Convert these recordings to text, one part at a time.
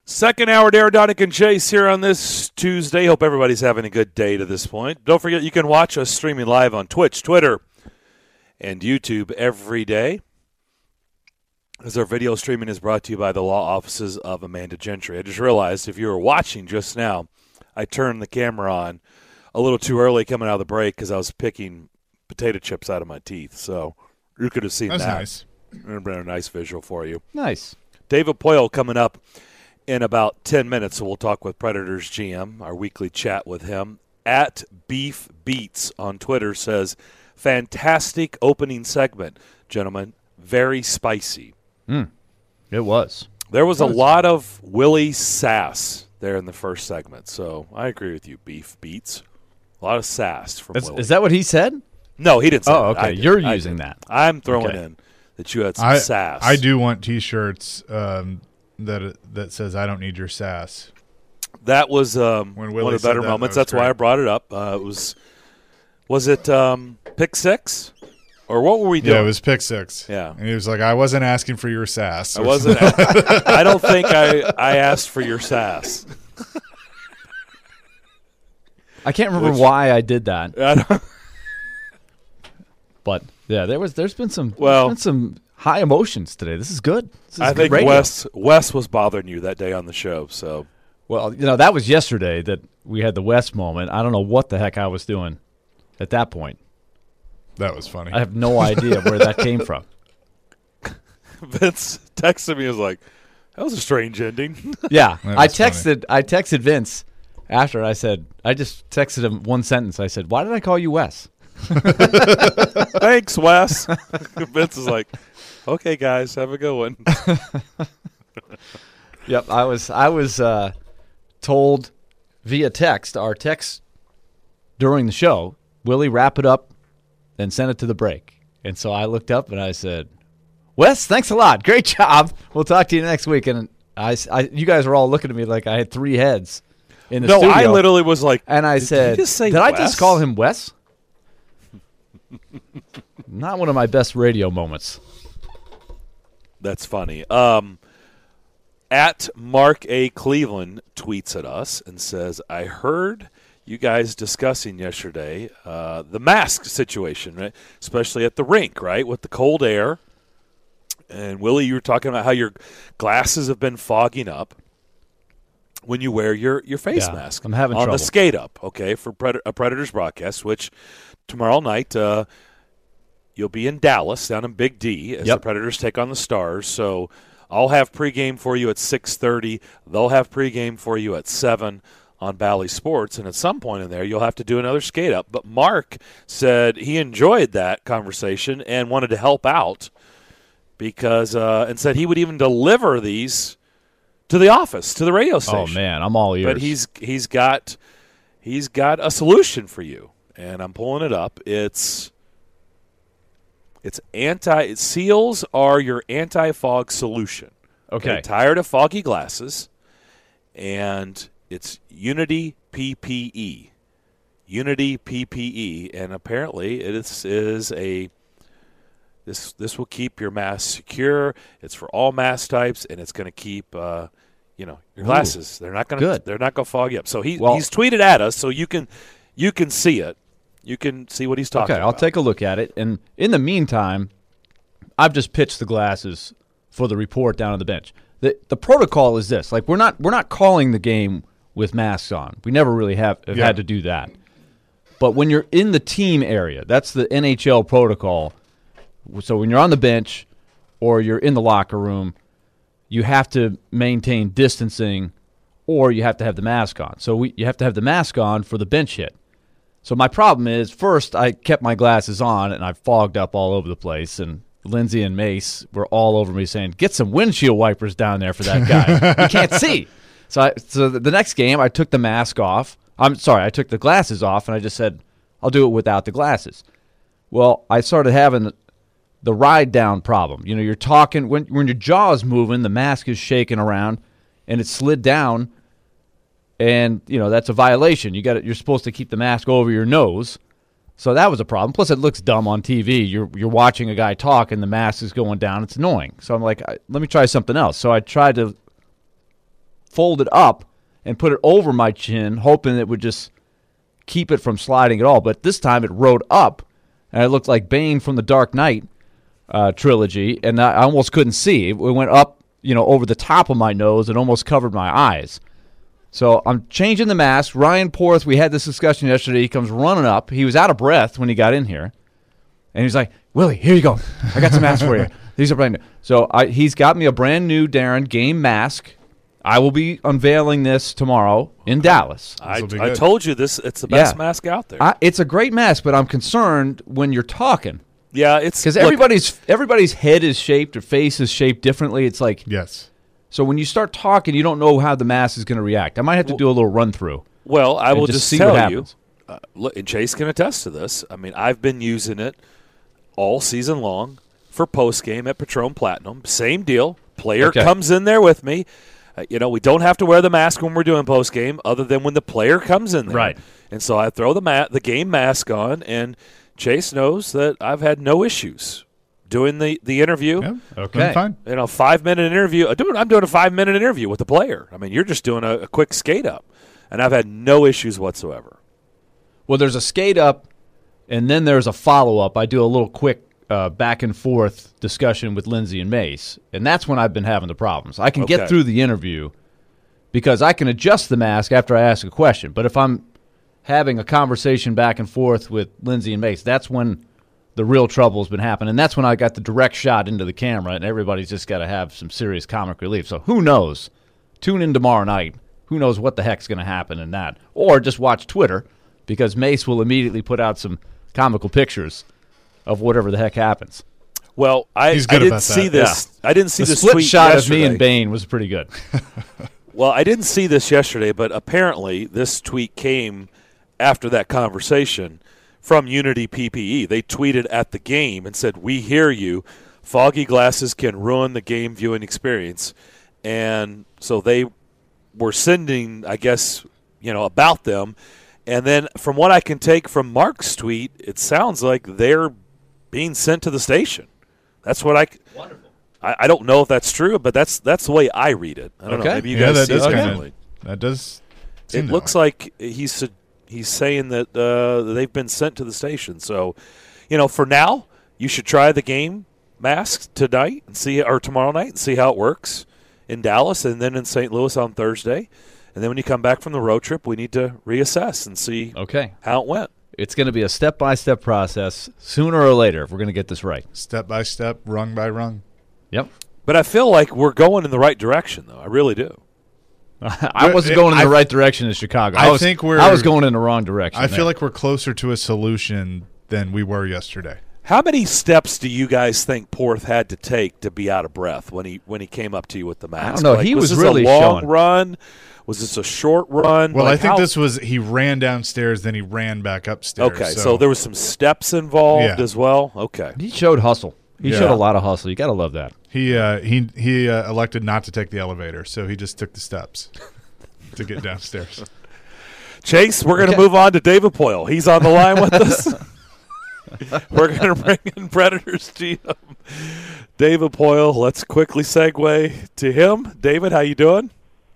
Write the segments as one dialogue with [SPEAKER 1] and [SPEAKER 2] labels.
[SPEAKER 1] Second hour, Darren Donick and Chase here on this Tuesday. Hope everybody's having a good day to this point. Don't forget you can watch us streaming live on Twitch, Twitter, and YouTube every day. As our video streaming is brought to you by the law offices of Amanda Gentry. I just realized if you were watching just now, I turned the camera on a little too early coming out of the break because I was picking potato chips out of my teeth. So you could have seen that.
[SPEAKER 2] That's nice.
[SPEAKER 1] It would have been a nice visual for you.
[SPEAKER 3] Nice.
[SPEAKER 1] David Poyle coming up in about 10 minutes, so we'll talk with Predators GM, our weekly chat with him. At Beef Beats on Twitter says, fantastic opening segment, gentlemen. Very spicy.
[SPEAKER 3] It was.
[SPEAKER 1] There was a lot of Willie sass there in the first segment, so I agree with you, Beef Beats. A lot of sass from Willie.
[SPEAKER 3] Is that what he said?
[SPEAKER 1] No, he didn't say that.
[SPEAKER 3] Okay. You're using that.
[SPEAKER 1] I'm throwing in that you had some sass.
[SPEAKER 2] I do want T-shirts that says "I don't need your sass."
[SPEAKER 1] That was one
[SPEAKER 2] Willie
[SPEAKER 1] of the better
[SPEAKER 2] said
[SPEAKER 1] moments.
[SPEAKER 2] that was
[SPEAKER 1] That's why I brought it up. Was it pick six, or what were we doing?
[SPEAKER 2] Yeah, it was pick six.
[SPEAKER 1] Yeah,
[SPEAKER 2] and he was like, "I wasn't asking for your sass."
[SPEAKER 1] I wasn't. I don't think I asked for your sass.
[SPEAKER 3] I can't remember why I did that. But yeah, there's been some high emotions today. This is good.
[SPEAKER 1] I think Wes was bothering you that day on the show. So,
[SPEAKER 3] well, that was yesterday that we had the Wes moment. I don't know what the heck I was doing at that point.
[SPEAKER 2] That was funny.
[SPEAKER 3] I have no idea where that came from.
[SPEAKER 1] Vince texted me. He was like, "That was a strange ending."
[SPEAKER 3] Yeah, I texted Vince after. I just texted him one sentence. I said, "Why did I call you Wes?"
[SPEAKER 1] Thanks, Wes. Vince is like, "Okay, guys, have a good one."
[SPEAKER 3] Yep, I was told via text, our text during the show, Willie, wrap it up and send it to the break. And so I looked up and I said, "Wes, thanks a lot. Great job. We'll talk to you next week." And you guys were all looking at me like I had three heads in the studio.
[SPEAKER 1] No, I literally was like,
[SPEAKER 3] and I said, "Did I just call him Wes?" Not one of my best radio moments.
[SPEAKER 1] That's funny. At Mark A. Cleveland tweets at us and says, "I heard you guys discussing yesterday the mask situation, right? Especially at the rink, right, with the cold air. And, Willie, you were talking about how your glasses have been fogging up when you wear your face mask.
[SPEAKER 3] I'm having
[SPEAKER 1] on
[SPEAKER 3] trouble.
[SPEAKER 1] The skate up, okay, for a Predators broadcast, which tomorrow night you'll be in Dallas down in Big D as the Predators take on the Stars. So I'll have pregame for you at 6:30. They'll have pregame for you at 7 on Bally Sports. And at some point in there, you'll have to do another skate up. But Mark said he enjoyed that conversation and wanted to help out because and said he would even deliver these to the office, to the radio station.
[SPEAKER 3] Oh man, I'm all ears.
[SPEAKER 1] But he's got a solution for you, and I'm pulling it up. It's seals are your anti-fog solution.
[SPEAKER 3] Okay.
[SPEAKER 1] Tired of foggy glasses, and it's Unity PPE. Unity PPE, and apparently it is a. This will keep your mask secure. It's for all mask types, and it's going to keep your glasses. They're not going to fog you up. So he's tweeted at us, so you can see it. You can see what he's talking about.
[SPEAKER 3] Okay, I'll take a look at it. And in the meantime, I've just pitched the glasses for the report down on the bench. The protocol is this: like we're not calling the game with masks on. We never really have had to do that. But when you're in the team area, that's the NHL protocol. So when you're on the bench or you're in the locker room, you have to maintain distancing or you have to have the mask on. So you have to have the mask on for the bench hit. So my problem is, first, I kept my glasses on, and I fogged up all over the place, and Lindsay and Mace were all over me saying, "Get some windshield wipers down there for that guy. He can't see." So the next game, I took the mask off. I took the glasses off, and I just said, I'll do it without the glasses. Well, I started having the ride-down problem. You know, you're talking, when your jaw is moving, the mask is shaking around, and it slid down, and, that's a violation. You're supposed to keep the mask over your nose. So that was a problem. Plus, it looks dumb on TV. You're watching a guy talk, and the mask is going down. It's annoying. So I'm like, let me try something else. So I tried to fold it up and put it over my chin, hoping it would just keep it from sliding at all. But this time it rode up, and it looked like Bane from the Dark Knight trilogy, and I almost couldn't see. It went up, over the top of my nose and almost covered my eyes. So I'm changing the mask. Ryan Porth, we had this discussion yesterday. He comes running up. He was out of breath when he got in here. And he's like, Willie, here you go. I got some masks for you. These are brand new. So he's got me a brand new Darren game mask. I will be unveiling this tomorrow in Dallas.
[SPEAKER 1] I told you this. It's the best mask out there.
[SPEAKER 3] It's a great mask, but I'm concerned when you're talking.
[SPEAKER 1] Yeah, it's
[SPEAKER 3] because everybody's head is shaped or face is shaped differently. It's like
[SPEAKER 2] yes.
[SPEAKER 3] So when you start talking, you don't know how the mask is going to react. I might have to do a little run through.
[SPEAKER 1] Well, I will just tell
[SPEAKER 3] what happens.
[SPEAKER 1] Look, and Chase can attest to this. I mean, I've been using it all season long for post game at Patron Platinum. Same deal. Player comes in there with me. We don't have to wear the mask when we're doing post game, other than when the player comes in there.
[SPEAKER 3] Right.
[SPEAKER 1] And so I throw the game mask on, and Chase knows that I've had no issues doing the interview.
[SPEAKER 2] Yeah, okay, fine.
[SPEAKER 1] 5-minute interview. I'm doing a 5-minute interview with the player. I mean, you're just doing a quick skate up, and I've had no issues whatsoever.
[SPEAKER 3] Well, there's a skate up, and then there's a follow up. I do a little quick back and forth discussion with Lindsay and Mace, and that's when I've been having the problems. I can get through the interview because I can adjust the mask after I ask a question. But if I'm having a conversation back and forth with Lindsay and Mace, that's when the real trouble has been happening. And that's when I got the direct shot into the camera, and everybody's just got to have some serious comic relief. So who knows? Tune in tomorrow night. Who knows what the heck's going to happen in that? Or just watch Twitter, because Mace will immediately put out some comical pictures of whatever the heck happens.
[SPEAKER 1] Well, I didn't see this. Yeah. I didn't see this
[SPEAKER 3] split
[SPEAKER 1] tweet
[SPEAKER 3] shot
[SPEAKER 1] yesterday.
[SPEAKER 3] of me and Bane was pretty good.
[SPEAKER 1] Well, I didn't see this yesterday, but apparently this tweet came after that conversation from Unity PPE. They tweeted at the game and said, "We hear you. Foggy glasses can ruin the game viewing experience." And so they were sending, I guess, about them. And then from what I can take from Mark's tweet, it sounds like they're being sent to the station. That's what
[SPEAKER 3] Wonderful.
[SPEAKER 1] I don't know if that's true, but that's the way I read it. I don't know. Maybe you guys see it differently.
[SPEAKER 2] That does.
[SPEAKER 1] It looks like he's saying that they've been sent to the station. So, for now, you should try the game mask tonight or tomorrow night and see how it works in Dallas and then in St. Louis on Thursday. And then when you come back from the road trip, we need to reassess and see how it went.
[SPEAKER 3] It's going to be a step-by-step process sooner or later if we're going to get this right.
[SPEAKER 2] Step by step, rung by rung.
[SPEAKER 3] Yep.
[SPEAKER 1] But I feel like we're going in the right direction, though. I really do.
[SPEAKER 3] I wasn't going in the right direction in Chicago. I was going in the wrong direction.
[SPEAKER 2] I feel like we're closer to a solution than we were yesterday.
[SPEAKER 1] How many steps do you guys think Porth had to take to be out of breath when he came up to you with the mask?
[SPEAKER 3] I don't know.
[SPEAKER 1] Like,
[SPEAKER 3] he was
[SPEAKER 1] this
[SPEAKER 3] really
[SPEAKER 1] a long
[SPEAKER 3] showing.
[SPEAKER 1] run? Was this a short run?
[SPEAKER 2] Well, I think this was he ran downstairs, then he ran back upstairs.
[SPEAKER 1] Okay, so there was some steps involved as well. Okay,
[SPEAKER 3] he showed hustle. He showed a lot of hustle. You got to love that.
[SPEAKER 2] He elected not to take the elevator, so he just took the steps to get downstairs.
[SPEAKER 1] Chase, we're going to move on to David Poyle. He's on the line with us. We're going to bring in Predators GM David Poyle. Let's quickly segue to him. David, how you doing?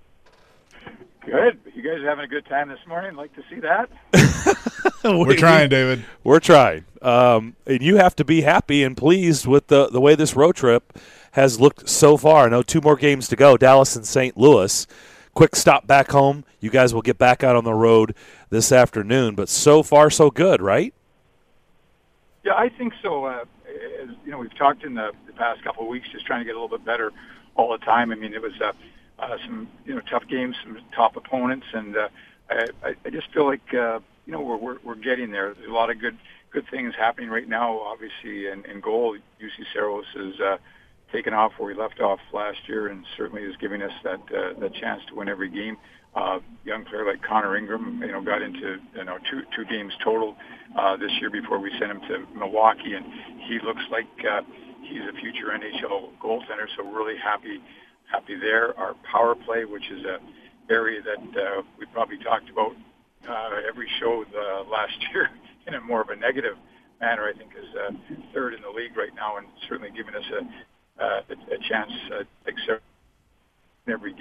[SPEAKER 4] Good. You guys are having a good time this morning. I'd like to see that.
[SPEAKER 2] We're trying, David.
[SPEAKER 1] We're trying. And you have to be happy and pleased with the way this road trip has looked so far. I know 2 more games to go, Dallas and St. Louis. Quick stop back home. You guys will get back out on the road this afternoon. But so far, so good, right?
[SPEAKER 4] Yeah, I think so. As we've talked in the past couple of weeks, just trying to get a little bit better all the time. I mean, it was some tough games, some top opponents, and I just feel like we're getting there. There's a lot of good things happening right now. Obviously, in goal, UC Saros is taken off where we left off last year, and certainly is giving us that chance to win every game. Young player like Connor Ingram, got into two games total this year before we sent him to Milwaukee, and he looks like he's a future NHL goaltender. So we're really happy there. Our power play, which is an area that we probably talked about every show last year in a more of a negative manner, I think is third in the league right now, and certainly giving us a chance like every game.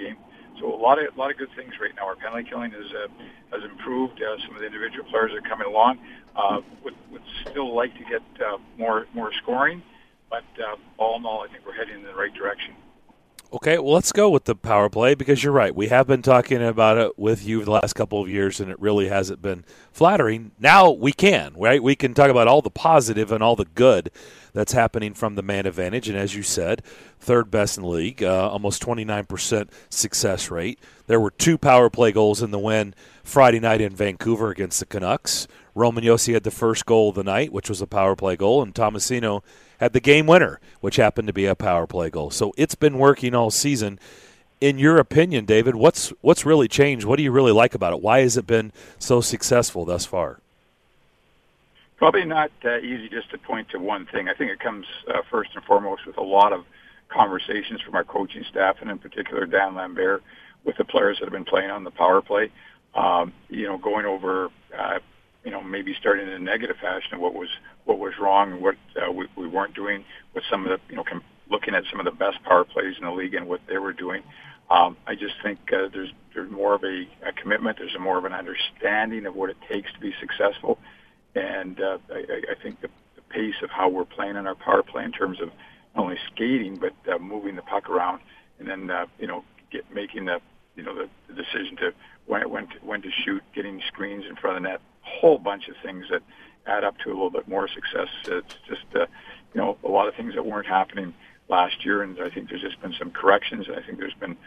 [SPEAKER 4] So a lot of good things right now. Our penalty killing has improved. Some of the individual players are coming along. Would still like to get more scoring, but all in all, I think we're heading in the right direction.
[SPEAKER 1] Okay, well, let's go with the power play because you're right. We have been talking about it with you the last couple of years, and it really hasn't been flattering. Now we can, right? We can talk about all the positive and all the good that's happening from the man advantage. And as you said, third best in the league, almost 29% success rate. There were 2 power play goals in the win Friday night in Vancouver against the Canucks. Roman Josi had the first goal of the night, which was a power play goal, and Tomasino had the game winner, which happened to be a power play goal. So it's been working all season. In your opinion, David, what's really changed? What do you really like about it? Why has it been so successful thus far?
[SPEAKER 4] Probably not easy just to point to one thing. I think it comes first and foremost with a lot of conversations from our coaching staff, and in particular Dan Lambert, with the players that have been playing on the power play. Going over, maybe starting in a negative fashion of what was wrong and what we weren't doing with some of the, looking at some of the best power plays in the league and what they were doing. I just think there's more of a commitment. There's more of an understanding of what it takes to be successful. And I think the pace of how we're playing on our power play in terms of not only skating but moving the puck around, and then making the decision to when to shoot, getting screens in front of the net, a whole bunch of things that add up to a little bit more success. It's just a lot of things that weren't happening last year, and I think there's just been some corrections. And I think there's been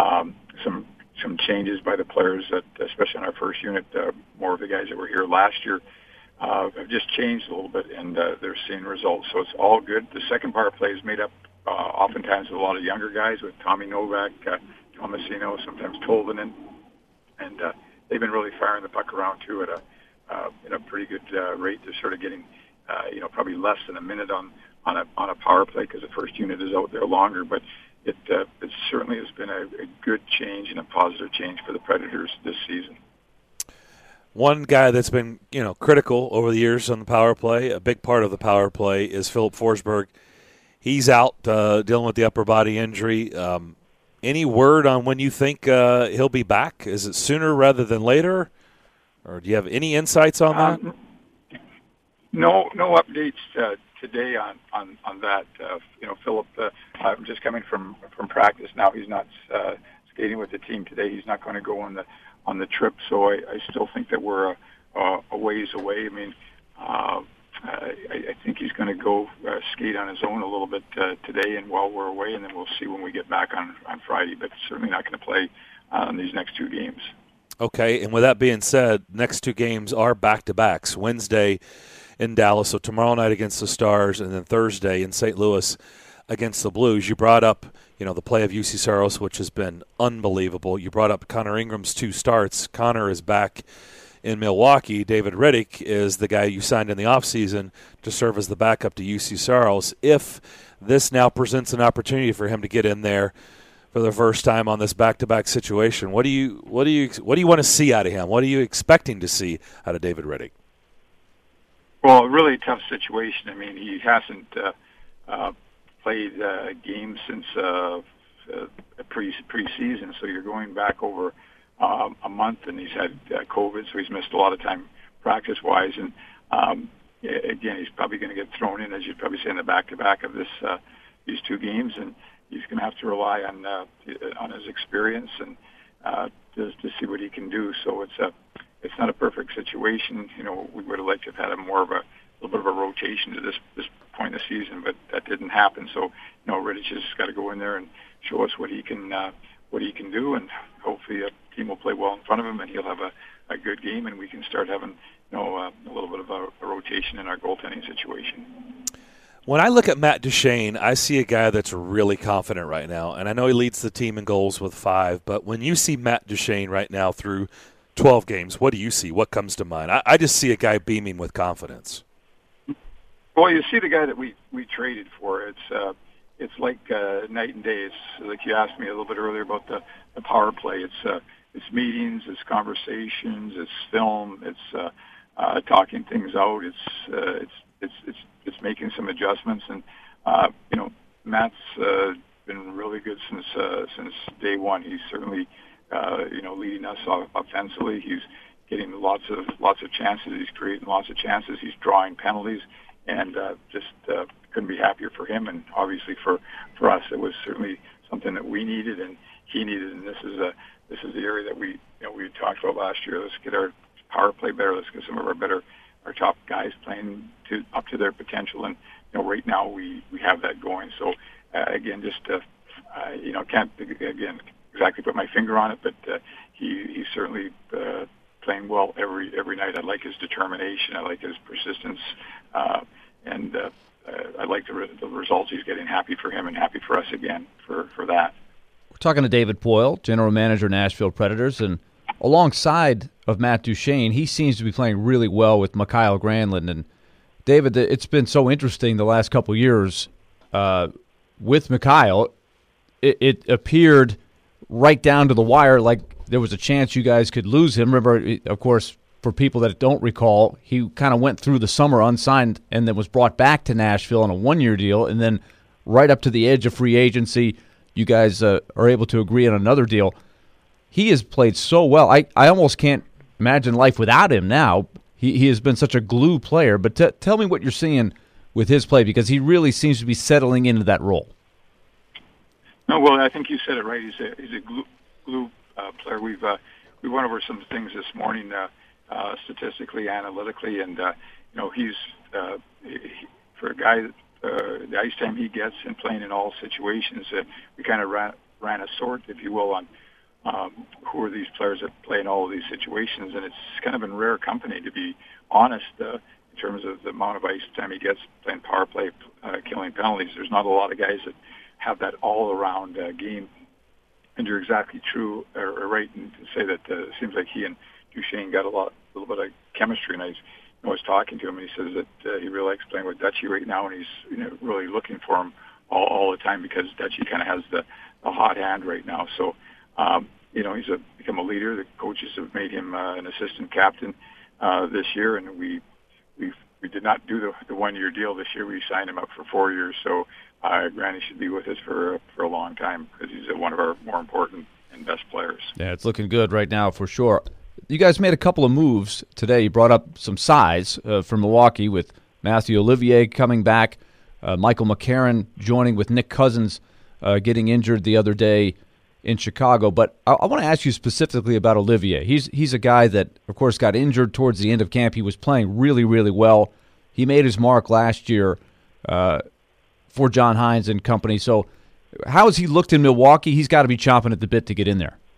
[SPEAKER 4] some changes by the players that, especially in our first unit, more of the guys that were here last year have just changed a little bit, and they're seeing results. So it's all good. The second power play is made up oftentimes with a lot of younger guys, with Tommy Novak, Tomasino, sometimes Tolvanen, and they've been really firing the puck around too at a pretty good rate. They're sort of getting probably less than a minute on a power play because the first unit is out there longer, but it certainly has been a good change and a positive change for the Predators this season.
[SPEAKER 1] One guy that's been critical over the years on the power play, a big part of the power play, is Philip Forsberg. He's out dealing with the upper body injury. Any word on when you think he'll be back? Is it sooner rather than later? Or do you have any insights on that?
[SPEAKER 4] No updates today on that. Philip, just coming from practice now, he's not skating with the team today. He's not going to go on the trip, so I still think that we're a ways away. I mean, I think he's going to go skate on his own a little bit today and while we're away, and then we'll see when we get back on Friday, but certainly not going to play on these next 2 games.
[SPEAKER 1] Okay, and with that being said, next 2 games are back-to-backs. Wednesday in Dallas, so tomorrow night against the Stars, and then Thursday in St. Louis against the Blues. You brought up, the play of UC Saros, which has been unbelievable. You brought up Connor Ingram's 2 starts. Connor is back in Milwaukee. David Riddick is the guy you signed in the offseason to serve as the backup to UC Saros. If this now presents an opportunity for him to get in there for the first time on this back-to-back situation, what do you want to see out of him? What are you expecting to see out of David Riddick?
[SPEAKER 4] Well, a really tough situation. I mean, he hasn't played games since pre-season, so you're going back over a month, and he's had COVID, so he's missed a lot of time practice-wise. And again, he's probably going to get thrown in, as you'd probably say, in the back-to-back of these 2 games, and he's going to have to rely on his experience and to see what he can do. So it's not a perfect situation. We would have liked to have had a little bit of a rotation to this point in the season, but that didn't happen. So Rittich has got to go in there and show us what he can do, and hopefully a team will play well in front of him, and he'll have a good game, and we can start having a little bit of a rotation in our goaltending situation.
[SPEAKER 1] When I look at Matt Duchene, I see a guy that's really confident right now, and I know he leads the team in goals with 5, but when you see Matt Duchene right now through 12 games, what do you see? What comes to mind? I just see a guy beaming with confidence.
[SPEAKER 4] Well, you see the guy that we traded for. It's like night and day. It's like you asked me a little bit earlier about the power play. It's meetings, it's conversations, it's film, it's talking things out. It's making some adjustments, and Matt's been really good since day one. He's certainly leading us offensively. He's getting lots of chances. He's creating lots of chances. He's drawing penalties, and just couldn't be happier for him. And obviously for us, it was certainly something that we needed and he needed. And this is the area that we talked about last year. Let's get our power play better. Let's get some of our top guys playing up to their potential. And right now we have that going. So again, just can't again exactly put my finger on it, but he's certainly playing well every night. I like his determination. I like his persistence, and I like the results he's getting. Happy for him and happy for us again for that.
[SPEAKER 3] We're talking to David Poile, general manager, Nashville Predators, and alongside of Matt Duchene, he seems to be playing really well with Mikael Granlund. And David, it's been so interesting the last couple of years with Mikael. It appeared right down to the wire like there was a chance you guys could lose him. Remember, of course, for people that don't recall, he kind of went through the summer unsigned and then was brought back to Nashville on a one-year deal, and then right up to the edge of free agency, you guys are able to agree on another deal. He has played so well. I almost can't imagine life without him now. He has been such a glue player. But tell me what you're seeing with his play, because he really seems to be settling into that role.
[SPEAKER 4] No, well, I think you said it right. He's a glue player. We went over some things this morning, statistically, analytically, and he's for a guy. The ice time he gets and playing in all situations, we kind of ran a sort, if you will, on who are these players that play in all of these situations, and it's kind of in rare company, to be honest, in terms of the amount of ice time he gets playing power play, killing penalties. There's not a lot of guys that have that all-around game, and you're exactly true or right and say that it seems like he and Duchene got a little bit of chemistry, and I was talking to him, and he says that he really likes playing with Dutchie right now, and he's really looking for him all the time because Dutchie kind of has the hot hand right now. So he's become a leader. The coaches have made him an assistant captain this year, and we did not do the one-year deal this year. We signed him up for 4 years. So Granny should be with us for a long time because he's one of our more important and best players.
[SPEAKER 3] Yeah, it's looking good right now for sure. You guys made a couple of moves today. You brought up some size for Milwaukee with Matthew Olivier coming back, Michael McCarron joining with Nick Cousins getting injured the other day in Chicago. But I want to ask you specifically about Olivier. He's a guy that, of course, got injured towards the end of camp. He was playing really, really well. He made his mark last year for John Hines and company. So how has he looked in Milwaukee? He's got to be chomping at the bit to get in there.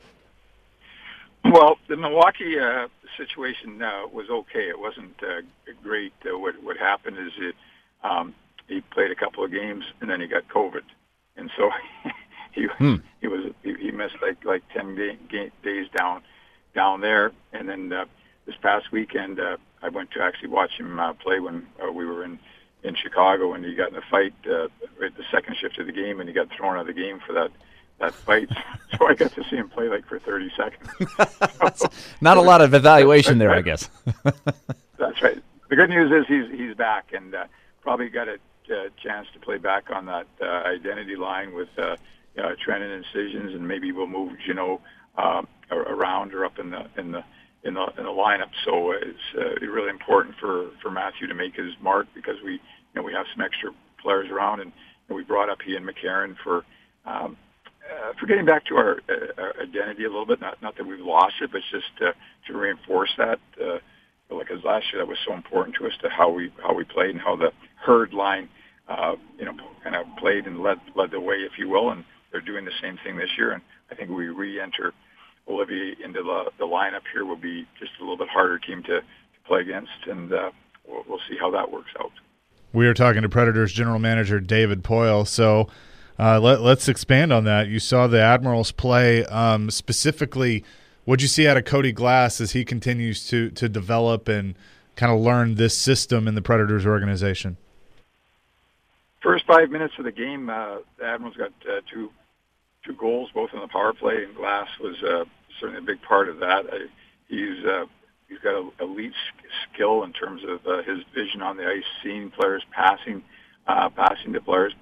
[SPEAKER 4] Well, the Milwaukee situation was okay. It wasn't great. What happened is he played a couple of games and then he got COVID, and so he missed like 10 days down there. And then this past weekend, I went to actually watch him play when we were in Chicago, and he got in a fight at the second shift of the game, and he got thrown out of the game for that fight. So I got to see him play like for 30 seconds. So,
[SPEAKER 3] not a lot of evaluation there, I guess.
[SPEAKER 4] That's right. The good news is he's back, and probably got a chance to play back on that identity line with Trenton and Incisions, and maybe we'll move around or up in the lineup. So it's really important for Matthew to make his mark because we have some extra players around, and we brought up Ian McCarron for getting back to our identity a little bit. Not that we've lost it, but just to reinforce that. Because last year that was so important to us to how we played and how the herd line kind of played and led the way, if you will. And they're doing the same thing this year. And I think we re-enter Olivier into the lineup here will be just a little bit harder team to play against, and we'll see how that works out.
[SPEAKER 2] We are talking to Predators general manager David Poile. So let's expand on that. You saw the Admirals play. Specifically, what did you see out of Cody Glass as he continues to develop and kind of learn this system in the Predators organization?
[SPEAKER 4] First 5 minutes of the game, the Admirals got two goals, both on the power play, and Glass was certainly a big part of that. He's got an elite skill in terms of his vision on the ice, seeing players, passing to players. But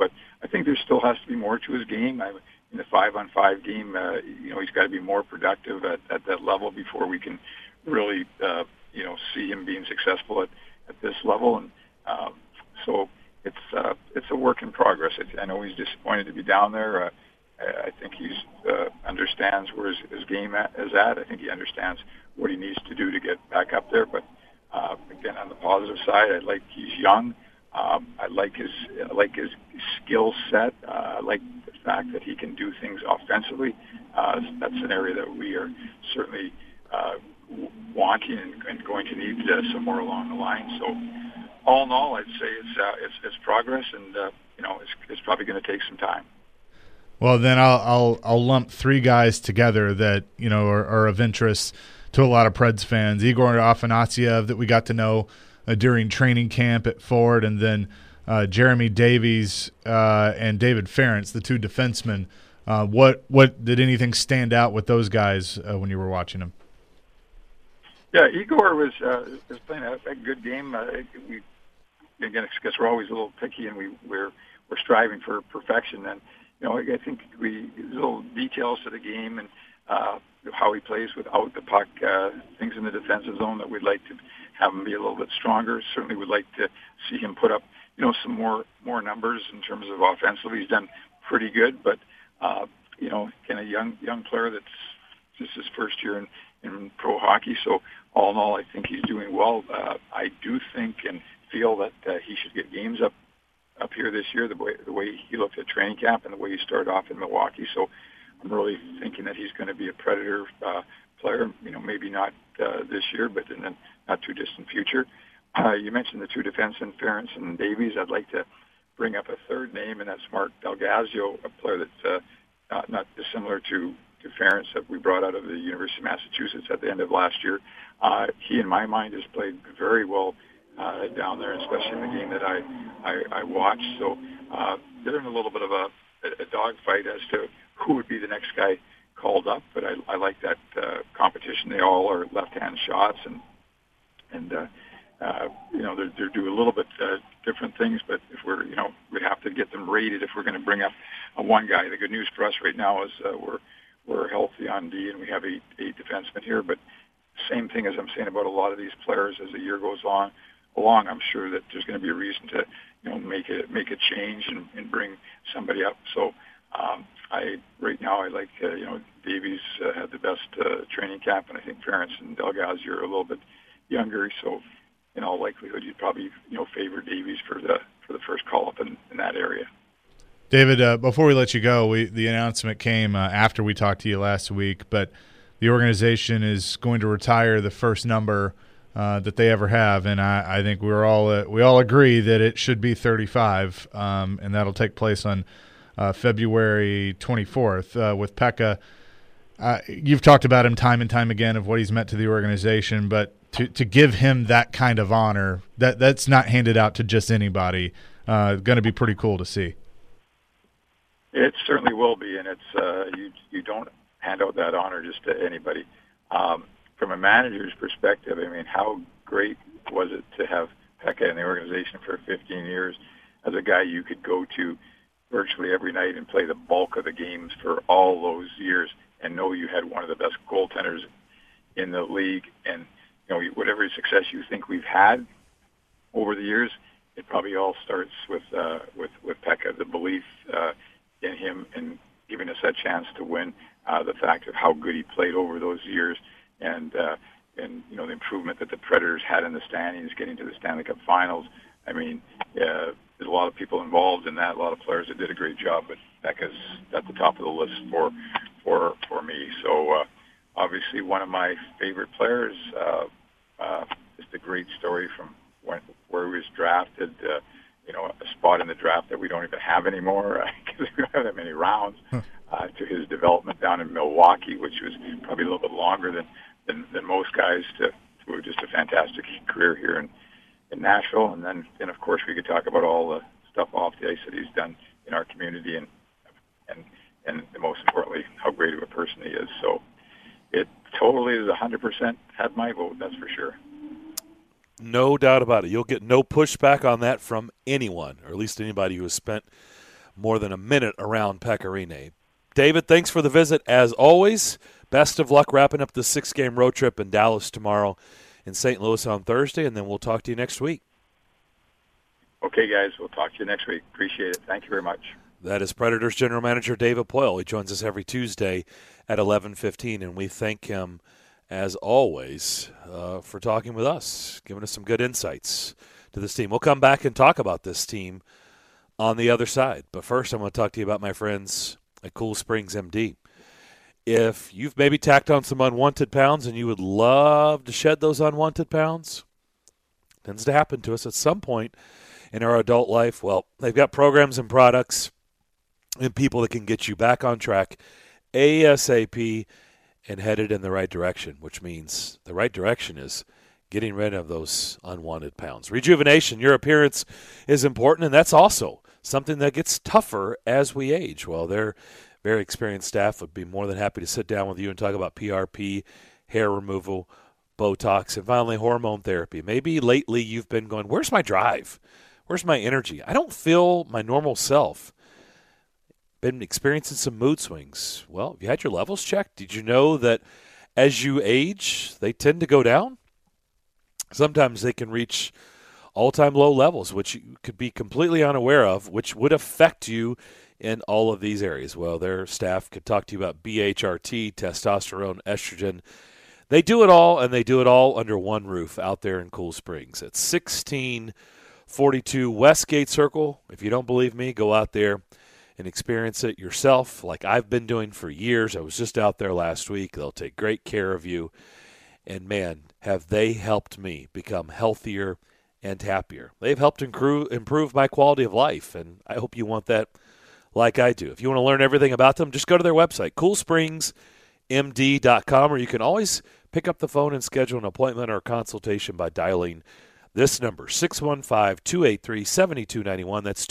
[SPEAKER 4] I think there still has to be more to his game. In the 5-on-5 game, he's got to be more productive at that level before we can really, see him being successful at this level. And so it's a work in progress. I know he's disappointed to be down there. I think he understands where his game is at. I think he understands what he needs to do to get back up there. But again, on the positive side, he's young. I like his skill set. I like the fact that he can do things offensively. That's an area that we are certainly wanting and going to need somewhere along the line. So, all in all, I'd say it's progress, and it's probably going to take some time.
[SPEAKER 2] Well, then I'll lump three guys together that are of interest to a lot of Preds fans. Igor Afanasyev, that we got to know during training camp at Ford, and then Jeremy Davies and David Ference, the two defensemen. What did anything stand out with those guys when you were watching them?
[SPEAKER 4] Yeah, Igor was playing a good game. Again, because we're always a little picky, and we're striving for perfection. And I think little details to the game and how he plays without the puck, things in the defensive zone that we'd like to have him be a little bit stronger. Certainly, would like to see him put up some more numbers in terms of offensively. He's done pretty good, but kind of young player that's just his first year in pro hockey. So all in all, I think he's doing well. I do think and feel that he should get games up here this year, the way he looked at training camp and the way he started off in Milwaukee. So I'm really thinking that he's going to be a Predator player. Maybe not this year, but in the not too distant future. You mentioned the two defensemen, Ference and Davies. I'd like to bring up a third name, and that's Mark Delgazio, a player that's not dissimilar to Ference that we brought out of the University of Massachusetts at the end of last year. He, in my mind, has played very well down there, especially in the game that I watched. So they're in a little bit of a dogfight as to who would be the next guy called up. But I like that competition. They all are left-hand shots, and they're doing a little bit different things. But if we'd have to get them rated if we're going to bring up one guy. The good news for us right now is we're healthy on D, and we have eight defensemen here. But same thing as I'm saying about a lot of these players as the year goes along, I'm sure that there's going to be a reason to make a change and bring somebody up. So right now I like Davies had the best training camp, and I think Ference and Delgazio are a little bit younger. So in all likelihood, you'd probably favor Davies for the first call up in that area.
[SPEAKER 2] David, before we let you go, the announcement came after we talked to you last week, but the organization is going to retire the first number that they ever have, and I think we all agree that it should be 35, and that'll take place on February 24th with Pekka. You've talked about him time and time again of what he's meant to the organization, but to give him that kind of honor, that's not handed out to just anybody. Going to be pretty cool to see.
[SPEAKER 4] It certainly will be, and it's you don't hand out that honor just to anybody. From a manager's perspective, I mean, how great was it to have Pekka in the organization for 15 years as a guy you could go to virtually every night and play the bulk of the games for all those years and know you had one of the best goaltenders in the league. And, whatever success you think we've had over the years, it probably all starts with Pekka, the belief in him and giving us that chance to win, the fact of how good he played over those years, and the improvement that the Predators had in the standings, getting to the Stanley Cup Finals. I mean, there's a lot of people involved in that, a lot of players that did a great job, but Pekka's at the top of the list for me. So obviously one of my favorite players. Just a great story from where he was drafted. A spot in the draft that we don't even have anymore because we don't have that many rounds. To his development down in Milwaukee, which was probably a little bit longer than most guys, to just a fantastic career here in Nashville. And then of course we could talk about all the stuff off the ice that he's done in our community and most importantly how great of a person he is. So it totally is 100% had my vote, that's for sure.
[SPEAKER 1] No doubt about it. You'll get no pushback on that from anyone, or at least anybody who has spent more than a minute around Pecorine. David, thanks for the visit as always. Best of luck wrapping up the 6-game road trip in Dallas tomorrow, in St. Louis on Thursday, and then we'll talk to you next week.
[SPEAKER 4] Okay, guys. We'll talk to you next week. Appreciate it. Thank you very much.
[SPEAKER 1] That is Predators General Manager David Poile. He joins us every Tuesday at 11:15, and we thank him, as always, for talking with us, giving us some good insights to this team. We'll come back and talk about this team on the other side. But first, I'm going to talk to you about my friends at Cool Springs MD. If you've maybe tacked on some unwanted pounds and you would love to shed those unwanted pounds, tends to happen to us at some point in our adult life. Well, they've got programs and products and people that can get you back on track ASAP and headed in the right direction, which means the right direction is getting rid of those unwanted pounds. Rejuvenation, your appearance is important, and that's also something that gets tougher as we age. Well, their very experienced staff would be more than happy to sit down with you and talk about PRP, hair removal, Botox, and finally hormone therapy. Maybe lately you've been going, where's my drive? Where's my energy? I don't feel my normal self. Been experiencing some mood swings. Well, have you had your levels checked? Did you know that as you age, they tend to go down? Sometimes they can reach all-time low levels, which you could be completely unaware of, which would affect you in all of these areas. Well, their staff could talk to you about BHRT, testosterone, estrogen. They do it all, and they do it all under one roof out there in Cool Springs. It's 1642 Westgate Circle. If you don't believe me, go out there and experience it yourself like I've been doing for years. I was just out there last week. They'll take great care of you. And, man, have they helped me become healthier and happier. They've helped improve my quality of life, and I hope you want that like I do. If you want to learn everything about them, just go to their website, coolspringsmd.com, or you can always pick up the phone and schedule an appointment or consultation by dialing this number, 615-283-7291. That's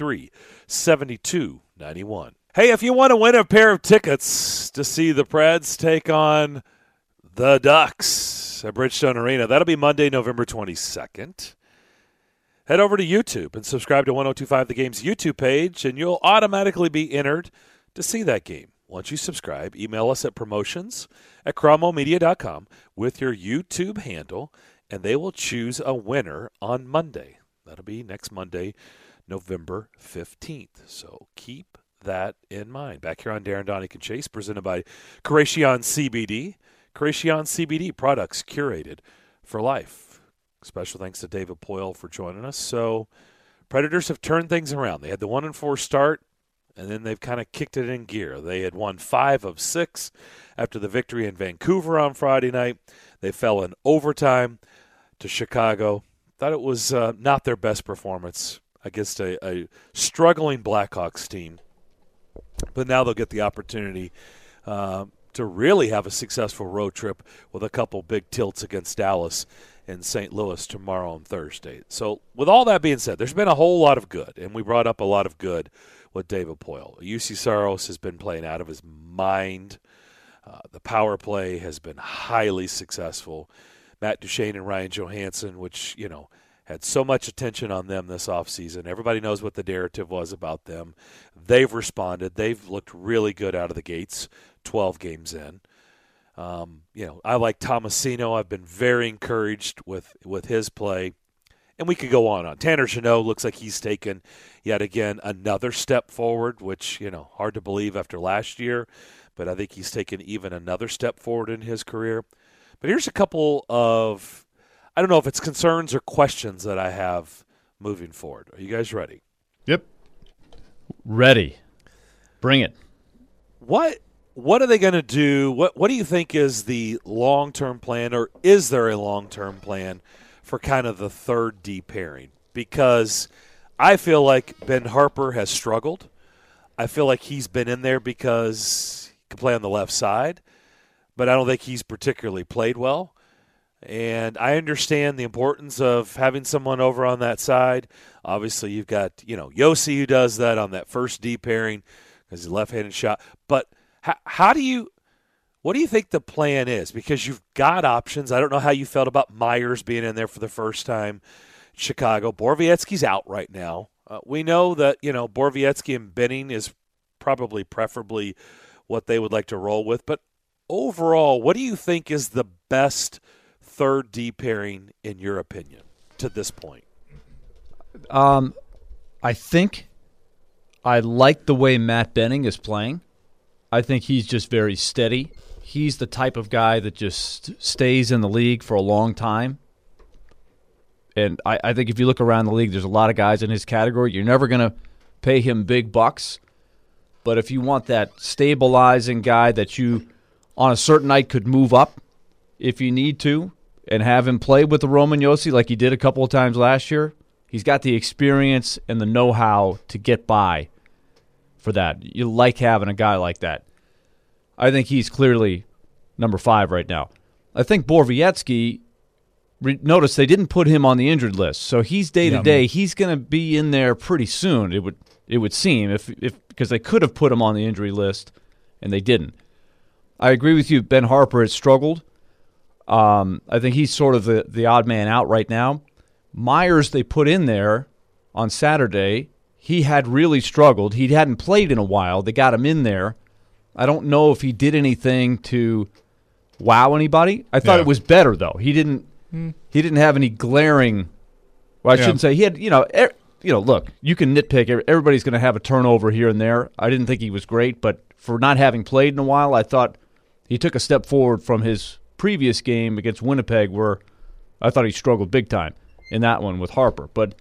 [SPEAKER 1] 283-7291. Hey, if you want to win a pair of tickets to see the Preds take on the Ducks at Bridgestone Arena, that'll be Monday, November 22nd. Head over to YouTube and subscribe to 1025 The Game's YouTube page, and you'll automatically be entered to see that game. Once you subscribe, email us at promotions@cromwellmedia.com with your YouTube handle, and they will choose a winner on Monday. That'll be next Monday, November 15th. So keep that in mind. Back here on Darren Donick and Chase, presented by Creation CBD. Creation CBD products curated for life. Special thanks to David Poile for joining us. So Predators have turned things around. They had the 1-4 start, and then they've kind of kicked it in gear. They had won 5 of 6 after the victory in Vancouver on Friday night. They fell in overtime to Chicago. Thought it was not their best performance against a struggling Blackhawks team. But now they'll get the opportunity to really have a successful road trip with a couple big tilts against Dallas in St. Louis tomorrow and Thursday. So with all that being said, there's been a whole lot of good, and we brought up a lot of good with David Poile. UC Saros has been playing out of his mind. The power play has been highly successful. Matt Duchene and Ryan Johansson, which, had so much attention on them this offseason. Everybody knows what the narrative was about them. They've responded. They've looked really good out of the gates 12 games in. I like Tomasino. I've been very encouraged with his play. And we could go on. Tanner Jeannot looks like he's taken, yet again, another step forward, which, hard to believe after last year. But I think he's taken even another step forward in his career. But here's a couple of, I don't know if it's concerns or questions that I have moving forward. Are you guys ready?
[SPEAKER 2] Yep.
[SPEAKER 3] Ready. Bring it.
[SPEAKER 1] What are they going to do? What do you think is the long-term plan, or is there a long-term plan for kind of the third D pairing? Because I feel like Ben Harper has struggled. I feel like he's been in there because he can play on the left side, but I don't think he's particularly played well. And I understand the importance of having someone over on that side. Obviously, you've got, Yossi who does that on that first D pairing because he's a left-handed shot. But what do you think the plan is? Because you've got options. I don't know how you felt about Myers being in there for the first time. Chicago. Borowiecki's out right now. We know that, Borowiecki and Benning is preferably what they would like to roll with. But overall, what do you think is the best third D pairing in your opinion to this point?
[SPEAKER 3] I think I like the way Matt Benning is playing. I think he's just very steady. He's the type of guy that just stays in the league for a long time. And I think if you look around the league, there's a lot of guys in his category. You're never going to pay him big bucks. But if you want that stabilizing guy that you, on a certain night, could move up if you need to and have him play with the Roman Josi like he did a couple of times last year, he's got the experience and the know-how to get by for that. You like having a guy like that. I think he's clearly number 5 right now. I think Borowiecki, notice they didn't put him on the injured list, so he's day-to-day. He's going to be in there pretty soon, it would seem, if because they could have put him on the injury list, and they didn't. I agree with you. Ben Harper has struggled. I think he's sort of the odd man out right now. Myers, they put in there on Saturday. He had really struggled. He hadn't played in a while. They got him in there. I don't know if he did anything to wow anybody. I thought it was better, though. He didn't have any glaring. Well, I shouldn't say he had. Look, you can nitpick. Everybody's going to have a turnover here and there. I didn't think he was great, but for not having played in a while, I thought he took a step forward from his previous game against Winnipeg, where I thought he struggled big time in that one with Harper. But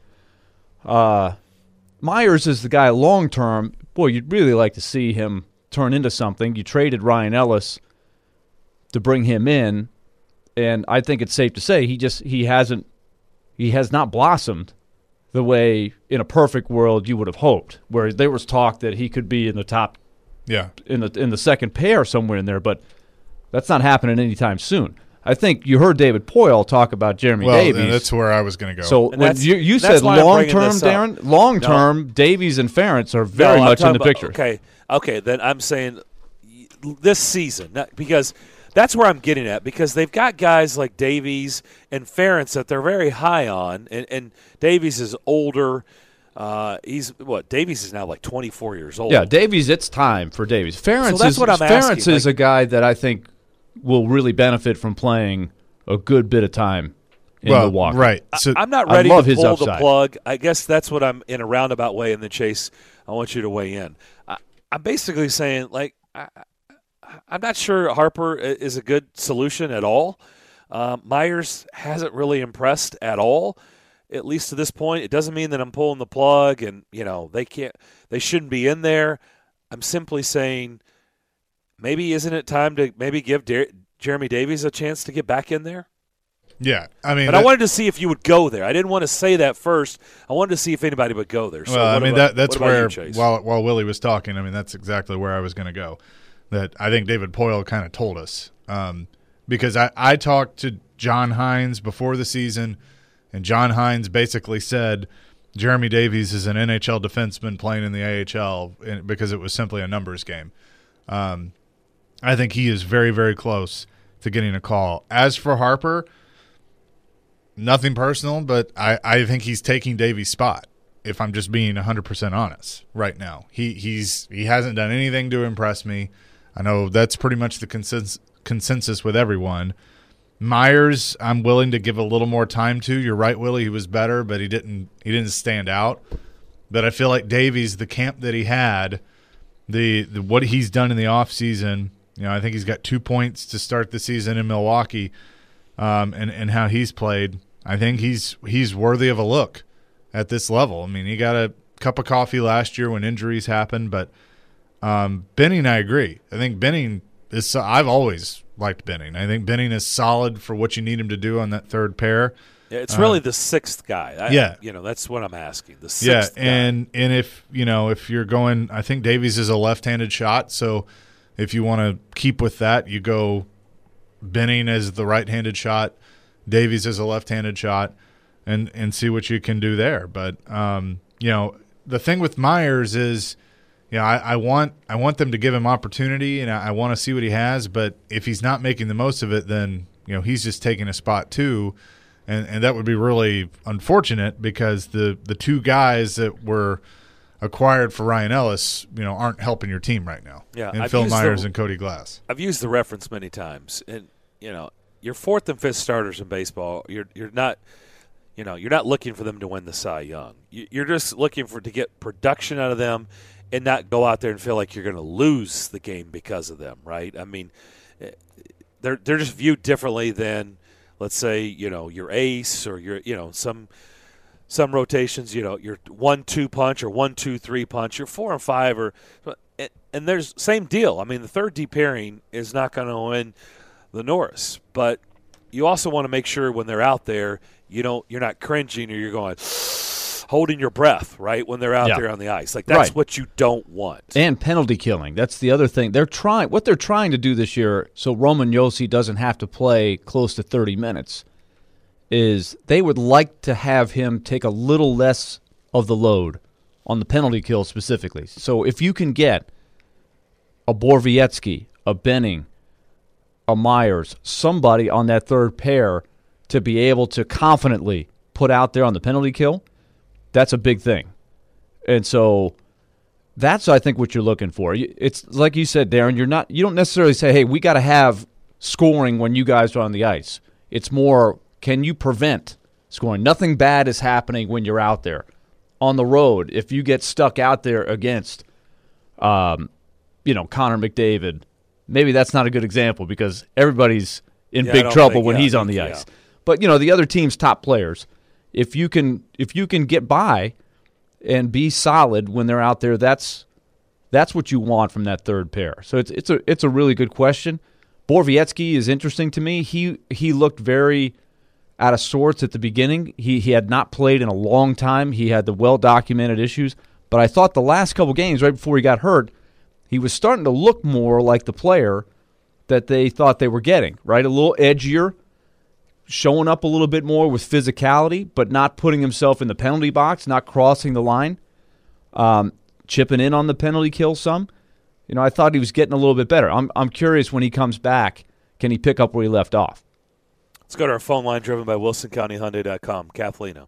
[SPEAKER 3] Myers is the guy long term. Boy, you'd really like to see him turn into something. You traded Ryan Ellis to bring him in, and I think it's safe to say he has not blossomed the way in a perfect world you would have hoped, where there was talk that he could be in the top, in the second pair somewhere in there, but that's not happening anytime soon. I think you heard David Poile talk about Jeremy Davies.
[SPEAKER 2] That's where I was going to go.
[SPEAKER 3] So when you said long-term, Darren, long-term, Davies and Ferentz are very much in the picture.
[SPEAKER 1] Okay, then I'm saying this season, because that's where I'm getting at, because they've got guys like Davies and Ferentz that they're very high on, and Davies is older. Davies is now like 24 years old.
[SPEAKER 3] Yeah, Davies, it's time for Davies. Ferentz
[SPEAKER 1] Ferentz
[SPEAKER 3] is a guy that I think will really benefit from playing a good bit of time in Milwaukee.
[SPEAKER 2] Right. So
[SPEAKER 1] I'm not ready to pull
[SPEAKER 3] upside.
[SPEAKER 1] the plug. I guess that's what I'm in a roundabout way. And then, Chase, I want you to weigh in. I'm basically saying, I'm not sure Harper is a good solution at all. Myers hasn't really impressed at all, at least to this point. It doesn't mean that I'm pulling the plug and, they shouldn't be in there. I'm simply saying, maybe isn't it time to maybe give Jeremy Davies a chance to get back in there?
[SPEAKER 2] Yeah, I mean,
[SPEAKER 1] but I wanted to see if you would go there. I didn't want to say that first. I wanted to see if anybody would go there. So
[SPEAKER 2] that's where while Willie was talking, that's exactly where I was going to go. That I think David Poile kind of told us, because I talked to John Hines before the season, and John Hines basically said Jeremy Davies is an NHL defenseman playing in the AHL because it was simply a numbers game. I think he is very, very close to getting a call. As for Harper, nothing personal, but I think he's taking Davies' spot, if I'm just being 100% honest right now. He hasn't done anything to impress me. I know that's pretty much the consensus with everyone. Myers, I'm willing to give a little more time to. You're right, Willie. He was better, but he didn't stand out. But I feel like Davies, the camp that he had, the what he's done in the offseason, I think he's got 2 points to start the season in Milwaukee, and how he's played. I think he's worthy of a look at this level. He got a cup of coffee last year when injuries happened, but Benning, I agree. I think Benning is – I've always liked Benning. I think Benning is solid for what you need him to do on that third pair.
[SPEAKER 1] Yeah, it's really the sixth guy. That's what I'm asking. The sixth guy.
[SPEAKER 2] And if you're going – I think Davies is a left-handed shot, so if you want to keep with that, you go Benning as the right-handed shot, Davies as a left-handed shot, and see what you can do there. But, the thing with Myers is – I want them to give him opportunity, and I want to see what he has. But if he's not making the most of it, then he's just taking a spot too. and that would be really unfortunate because the two guys that were acquired for Ryan Ellis, aren't helping your team right now.
[SPEAKER 1] Yeah,
[SPEAKER 2] and Phil Myers and Cody Glass.
[SPEAKER 1] I've used the reference many times, and your fourth and fifth starters in baseball, you're not looking for them to win the Cy Young. You're just looking to get production out of them, and not go out there and feel like you're going to lose the game because of them, right? I mean, they're just viewed differently than, let's say, your ace or your some rotations, your 1-2 punch or 1-2-3 punch, your 4 and 5 and there's same deal. I mean, the third deep pairing is not going to win the Norris, but you also want to make sure when they're out there, you're not cringing or you're going holding your breath, right, when they're out there on the ice. Like, that's what you don't want.
[SPEAKER 3] And penalty killing. That's the other thing. What they're trying to do this year so Roman Josi doesn't have to play close to 30 minutes is they would like to have him take a little less of the load on the penalty kill specifically. So if you can get a Borowiecki, a Benning, a Myers, somebody on that third pair to be able to confidently put out there on the penalty kill, that's a big thing. And so that's, I think, what you're looking for. It's like you said, Darren, you don't necessarily say, hey, we got to have scoring when you guys are on the ice. It's more, can you prevent scoring? Nothing bad is happening when you're out there. On the road, if you get stuck out there against, Connor McDavid, maybe that's not a good example because everybody's in big trouble when he's on the ice. But, the other team's top players, if you can get by and be solid when they're out there, that's what you want from that third pair. So it's a really good question. Borowiecki is interesting to me. He looked very out of sorts at the beginning. He had not played in a long time. He had the well-documented issues. But I thought the last couple games, right before he got hurt, he was starting to look more like the player that they thought they were getting, right? A little edgier, showing up a little bit more with physicality, but not putting himself in the penalty box, not crossing the line, chipping in on the penalty kill some. I thought he was getting a little bit better. I'm curious when he comes back, can he pick up where he left off?
[SPEAKER 1] Let's go to our phone line driven by WilsonCountyHyundai.com. Kathleen.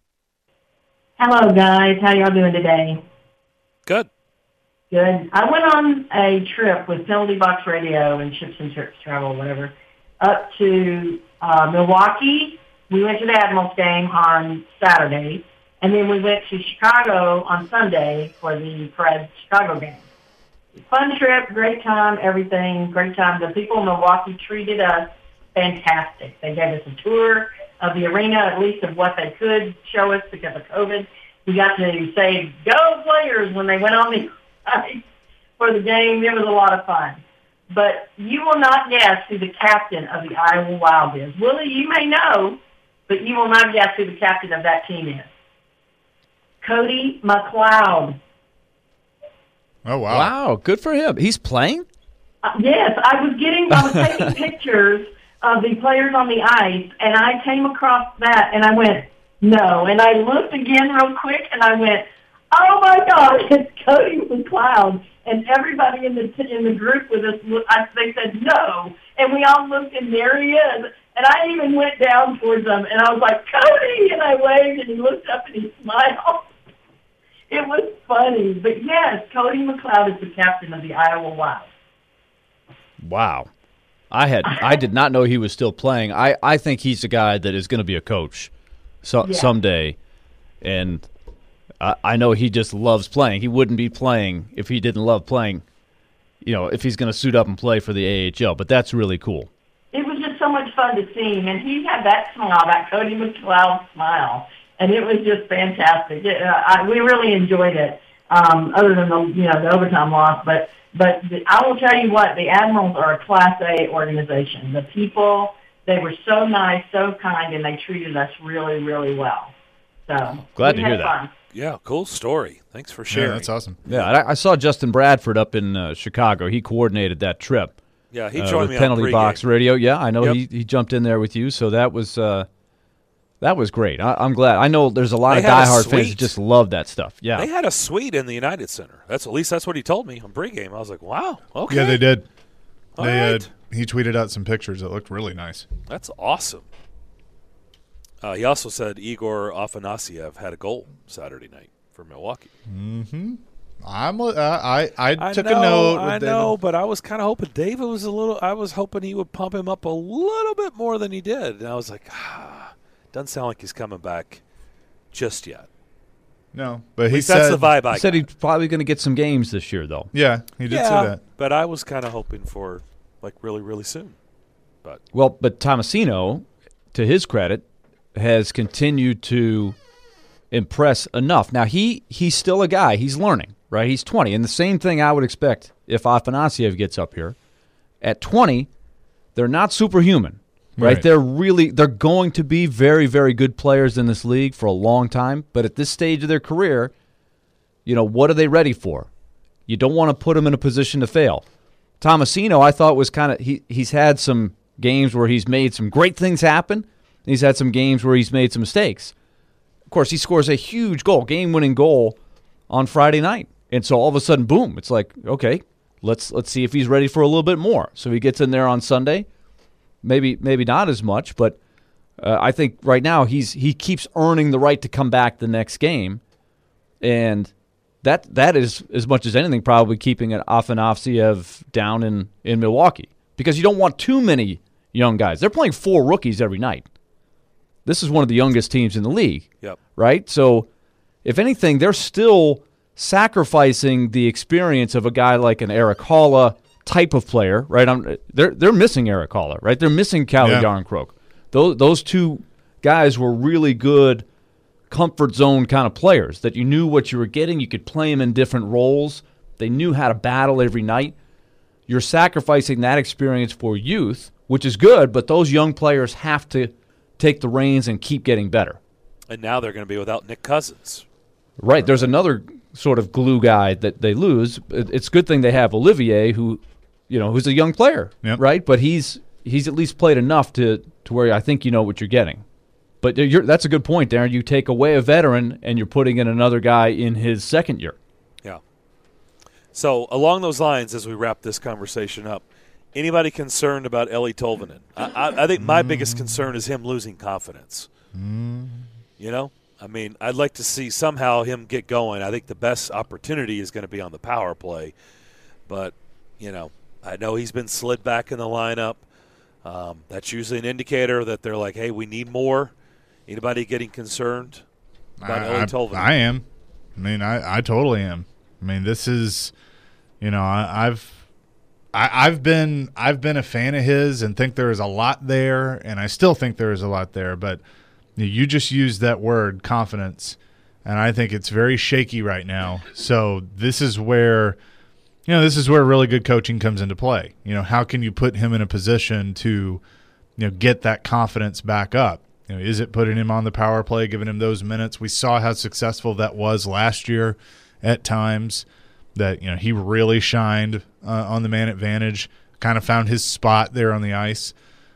[SPEAKER 5] Hello, guys. How y'all doing today?
[SPEAKER 1] Good.
[SPEAKER 5] Good. I went on a trip with Penalty Box Radio and Ships and Trips Travel, whatever, up to Milwaukee. We went to the Admirals game on Saturday, and then we went to Chicago on Sunday for the Preds Chicago game. Fun trip, great time, everything, great time. The people in Milwaukee treated us fantastic. They gave us a tour of the arena, at least of what they could show us because of COVID. We got to say, go Players, when they went on the ice for the game. It was a lot of fun. But you will not guess who the captain of the Iowa Wild is. Willie, you may know, but you will not guess who the captain of that team is. Cody McLeod.
[SPEAKER 2] Oh, wow.
[SPEAKER 3] Wow, good for him. He's playing?
[SPEAKER 5] Yes, I was taking pictures of the players on the ice, and I came across that, and I went, no. And I looked again real quick, and I went, oh, my God, it's Cody McLeod. And everybody in the group with us, they said no. And we all looked, and there he is. And I even went down towards him, and I was like, Cody! And I waved, and he looked up, and he smiled. It was funny. But, yes, Cody McLeod is the captain of the Iowa Wild.
[SPEAKER 3] Wow. I did not know he was still playing. I think he's a guy that is going to be a coach someday. And I know he just loves playing. He wouldn't be playing if he didn't love playing, if he's going to suit up and play for the AHL. But that's really cool.
[SPEAKER 5] It was just so much fun to see him. And he had that smile, that Cody McLeod smile. And it was just fantastic. We really enjoyed it, other than the overtime loss. But I will tell you what, the Admirals are a Class A organization. The people, they were so nice, so kind, and they treated us really, really well. So
[SPEAKER 3] glad to hear that.
[SPEAKER 5] Fun.
[SPEAKER 1] Yeah, cool story. Thanks for sharing.
[SPEAKER 2] Yeah, that's awesome.
[SPEAKER 3] Yeah, I saw Justin Bradford up in Chicago. He coordinated that trip.
[SPEAKER 1] Yeah, he joined me on
[SPEAKER 3] Penalty Box Radio. Yeah, I know
[SPEAKER 1] Yep.
[SPEAKER 3] he jumped in there with you, so that was great. I'm glad. I know there's a lot of diehard fans that just love that stuff. Yeah,
[SPEAKER 1] they had a suite in the United Center. At least that's what he told me on pregame. I was like, wow, okay.
[SPEAKER 2] Yeah, they did.
[SPEAKER 1] All right.
[SPEAKER 2] He tweeted out some pictures that looked really nice.
[SPEAKER 1] That's awesome. He also said Igor Afanasyev had a goal Saturday night for Milwaukee.
[SPEAKER 2] Mm-hmm. I took a note.
[SPEAKER 1] I know, but I was kind of hoping David was I was hoping he would pump him up a little bit more than he did. And I was like, doesn't sound like he's coming back just yet.
[SPEAKER 2] No, but he
[SPEAKER 1] said, that's the vibe I
[SPEAKER 3] he said he's probably going to get some games this year, though.
[SPEAKER 2] Yeah, he did say that.
[SPEAKER 1] But I was kind of hoping for like really, really soon. But
[SPEAKER 3] Tomasino, to his credit, has continued to impress enough. Now he's still a guy. He's learning, right? He's 20, and the same thing I would expect if Afanasyev gets up here. At 20, they're not superhuman. Right? They're going to be very, very good players in this league for a long time. But at this stage of their career, what are they ready for? You don't want to put them in a position to fail. Tomasino, I thought was kind of he's had some games where he's made some great things happen. And he's had some games where he's made some mistakes. Of course, he scores a huge goal, game-winning goal on Friday night, and so all of a sudden, boom! It's like, okay, let's see if he's ready for a little bit more. So he gets in there on Sunday. Maybe not as much, but I think right now he keeps earning the right to come back the next game, and that is as much as anything probably keeping an Afanasyev down in Milwaukee, because you don't want too many young guys. They're playing 4 rookies every night. This is one of the youngest teams in the league, right? So if anything, they're still sacrificing the experience of a guy like an Erik Haula type of player, right? They're missing Erik Haula, right? They're missing Calle Jarnkrok. Those two guys were really good comfort zone kind of players that you knew what you were getting. You could play them in different roles. They knew how to battle every night. You're sacrificing that experience for youth, which is good, but those young players have to take the reins and keep getting better.
[SPEAKER 1] And now they're going to be without Nick Cousins.
[SPEAKER 3] Right. There's another sort of glue guy that they lose. It's a good thing they have Olivier, who's a young player, right? But he's at least played enough to where I think you know what you're getting. But that's a good point, Darren. You take away a veteran and you're putting in another guy in his second year.
[SPEAKER 1] Yeah. So along those lines, as we wrap this conversation up, anybody concerned about Eeli Tolvanen? I think my biggest concern is him losing confidence. I mean, I'd like to see somehow him get going. I think the best opportunity is going to be on the power play. But, I know he's been slid back in the lineup. That's usually an indicator that they're like, hey, we need more. Anybody getting concerned about Eeli Tolvanen?
[SPEAKER 2] I am. I mean, I totally am. I mean, this is, I've been a fan of his and think there is a lot there, and I still think there is a lot there. But you just used that word, confidence, and I think it's very shaky right now. So this is where really good coaching comes into play. How can you put him in a position to, get that confidence back up? Is it putting him on the power play, giving him those minutes? We saw how successful that was last year at times, that, he really shined on the man advantage, kind of found his spot there on the ice.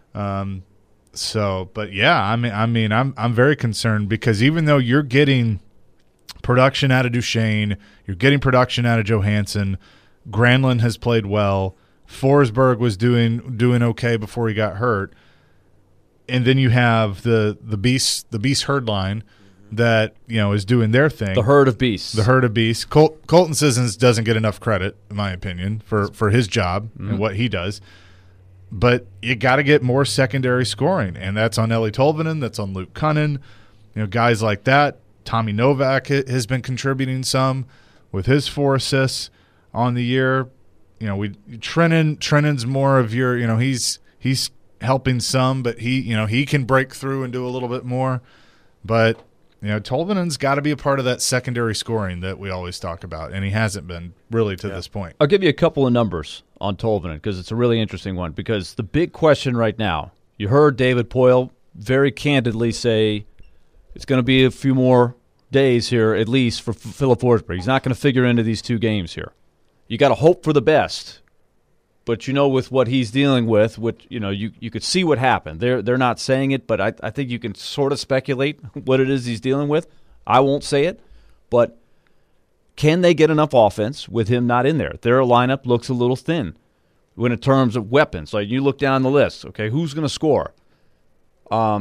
[SPEAKER 2] But yeah, I'm very concerned, because even though you're getting production out of Duchesne, you're getting production out of Johansson, Granlund has played well, Forsberg was doing okay before he got hurt, and then you have the beast herd line that is doing their thing.
[SPEAKER 3] The herd of beasts.
[SPEAKER 2] Colton Sissons doesn't get enough credit, in my opinion, for his job and what he does. But you got to get more secondary scoring, and that's on Eeli Tolvanen, that's on Luke Cunnin, guys like that. Tommy Novak has been contributing some with his 4 assists on the year. Trennan's more of your, he's helping some, but he can break through and do a little bit more. But Tolvanen's got to be a part of that secondary scoring that we always talk about, and he hasn't been really to this point.
[SPEAKER 3] I'll give you a couple of numbers on Tolvanen, because it's a really interesting one. Because the big question right now, you heard David Poile very candidly say it's going to be a few more days here, at least, for Philip Forsberg. He's not going to figure into these 2 games here. You got to hope for the best. But with what he's dealing with, you could see what happened. They're not saying it, but I think you can sort of speculate what it is he's dealing with. I won't say it, but can they get enough offense with him not in there? Their lineup looks a little thin in terms of weapons. Like, you look down the list, okay, who's going to score?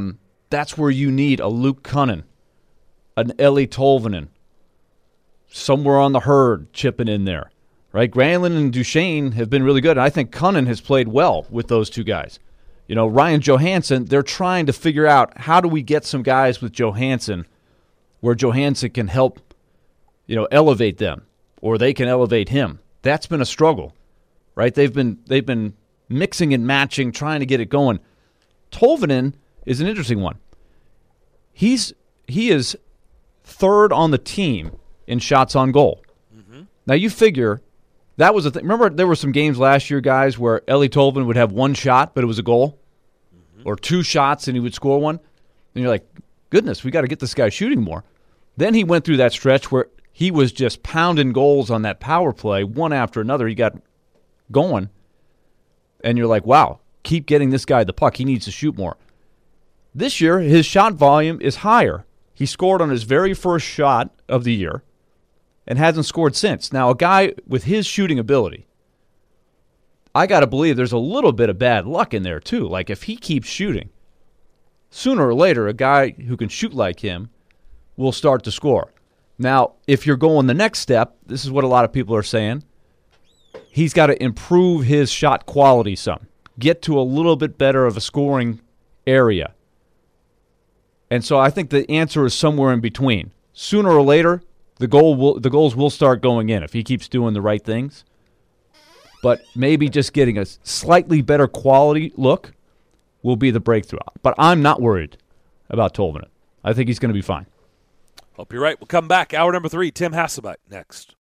[SPEAKER 3] That's where you need a Luke Cunnin, an Eli Tolvanen, somewhere on the herd chipping in there, right? Granlund and Duchesne have been really good, and I think Cunnin has played well with those two guys. You know, Ryan Johansson, they're trying to figure out how do we get some guys with Johansson where Johansson can help, you know, elevate them, or they can elevate him. That's been a struggle, right? They've been mixing and matching, trying to get it going. Tolvanen is an interesting one. He is third on the team in shots on goal. Mm-hmm. Now you figure that was a thing. Remember, there were some games last year, guys, where Eli Tolvanen would have one shot, but it was a goal, or two shots and he would score one. And you're like, goodness, we got to get this guy shooting more. Then he went through that stretch where he was just pounding goals on that power play, one after another. He got going, and you're like, wow, keep getting this guy the puck. He needs to shoot more. This year, his shot volume is higher. He scored on his very first shot of the year and hasn't scored since. Now, a guy with his shooting ability, I got to believe there's a little bit of bad luck in there, too. Like, if he keeps shooting, sooner or later, a guy who can shoot like him will start to score. Now, if you're going the next step, this is what a lot of people are saying, he's got to improve his shot quality some, get to a little bit better of a scoring area. And so I think the answer is somewhere in between. Sooner or later, the goals will start going in if he keeps doing the right things. But maybe just getting a slightly better quality look will be the breakthrough. But I'm not worried about Tolvanen. I think he's going to be fine.
[SPEAKER 1] Hope you're right. We'll come back. Hour number 3, Tim Hasselbeck next.